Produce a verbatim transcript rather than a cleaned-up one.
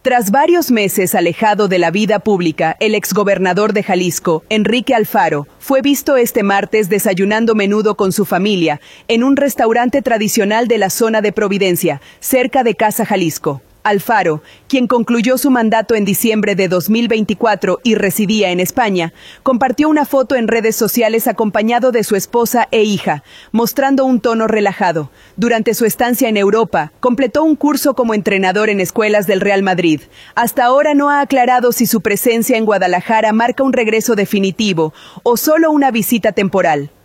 Tras varios meses alejado de la vida pública, el exgobernador de Jalisco, Enrique Alfaro, fue visto este martes desayunando menudo con su familia en un restaurante tradicional de la zona de Providencia, cerca de Casa Jalisco. Alfaro, quien concluyó su mandato en diciembre de dos mil veinticuatro y residía en España, compartió una foto en redes sociales acompañado de su esposa e hija, mostrando un tono relajado. Durante su estancia en Europa, completó un curso como entrenador en escuelas del Real Madrid. Hasta ahora no ha aclarado si su presencia en Guadalajara marca un regreso definitivo o solo una visita temporal.